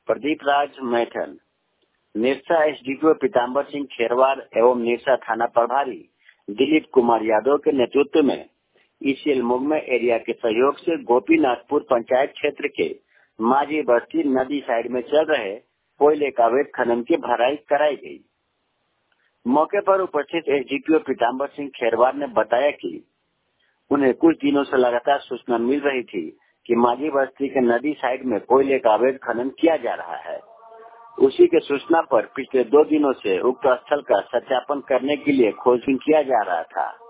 Pradeep Raj Maithon, Nirsa SDPO Pitambar Singh Kherwar एवं निरसा थाना प्रभारी दिलीप कुमार यादव के नेतृत्व में ईसीएल मुगमे एरिया के सहयोग से गोपीनाथपुर पंचायत क्षेत्र के माझी बस्ती नदी साइड में चल रहे कोयले का अवैध खनन की भराई कराई गई। मौके पर उपस्थित एसडीपीओ पीताम्बर सिंह खेरवार ने बताया कि उन्हें कुछ दिनों से लगातार सूचना मिल रही थी कि माझी बस्ती के नदी साइड में कोयले का अवैध खनन किया जा रहा है। उसी के सूचना पर पिछले 2 दिनों से उक्त स्थल का सत्यापन करने के लिए खोजबीन किया जा रहा था।